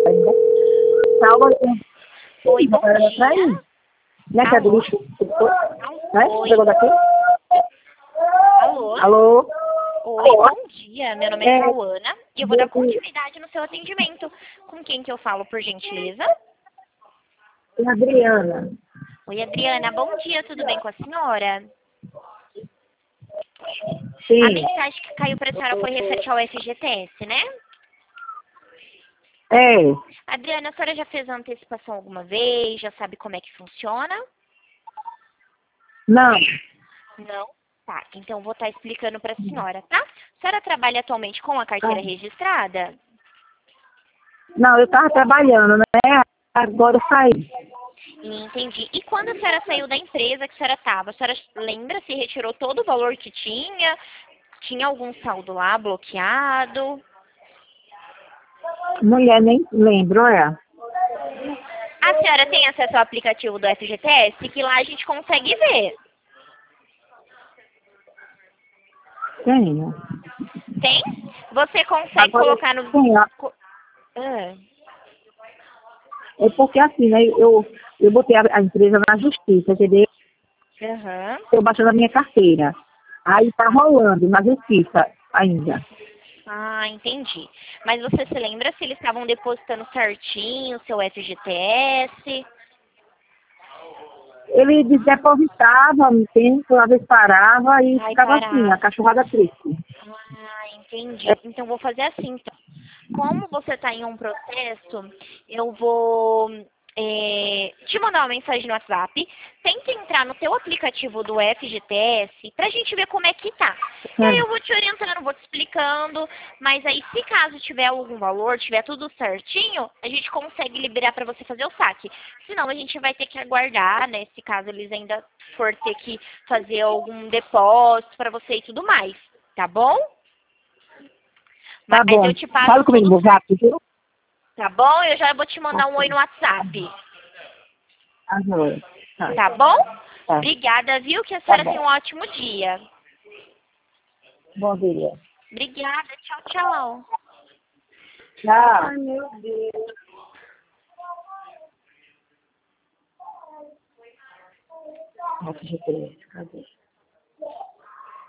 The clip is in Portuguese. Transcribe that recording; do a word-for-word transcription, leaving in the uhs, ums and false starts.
ainda. Salva. Oi, bom dia. Né, que é do lixo? Né? Oi. Chegou daqui? Alô? Alô? Oi, bom dia. Meu nome é É. Cauana e eu vou dar continuidade no seu atendimento. Com quem que eu falo, por gentileza? É a Adriana. Oi, Adriana. Bom dia, tudo bem com a senhora? A Sim. mensagem que caiu para a senhora foi referente ao F G T S, né? É. Adriana, a senhora já fez a antecipação alguma vez? Já sabe como é que funciona? Não. Não? Tá, então vou estar explicando para a senhora, tá? A senhora trabalha atualmente com a carteira Ah. registrada? Não, eu estava trabalhando, né? Agora eu saí. Entendi. E quando a senhora saiu da empresa que a senhora estava, a senhora lembra se retirou todo o valor que tinha? Tinha algum saldo lá bloqueado? Mulher, nem lembro, é. A senhora tem acesso ao aplicativo do F G T S, que lá a gente consegue ver. Tenho. Tem? Você consegue Agora, colocar no... sim, ó, co- Ah, é porque assim, né? Eu, eu botei a, a empresa na justiça, entendeu? aham. Eu baixando a minha carteira. Aí tá rolando na justiça ainda. Ah, entendi. Mas você se lembra se eles estavam depositando certinho o seu F G T S? Ele depositava no tempo, às vezes parava e Ai, ficava assim, a parar. cachorrada triste. Ah, entendi. Então vou fazer assim, então. Como você está em um processo, eu vou é, te mandar uma mensagem no WhatsApp. Tenta entrar no teu aplicativo do F G T S pra gente ver como é que tá. E aí eu vou te orientando, vou te explicando. Mas aí, se caso tiver algum valor, tiver tudo certinho, a gente consegue liberar para você fazer o saque. Senão a gente vai ter que aguardar, né? Se caso eles ainda for ter que fazer algum depósito para você e tudo mais. Tá bom? Tá Mas bom. eu te passo Fala comigo tudo no zap, certo, viu? tá bom? Eu já vou te Tá mandar um oi bom. no WhatsApp, Tá bom. Tá, tá bom? tá, Obrigada, viu? Que a tá senhora tenha bom. um ótimo dia. Bom dia. Obrigada, tchau, tchau. Tchau. Ai, meu Deus. Nossa, G P S, cadê?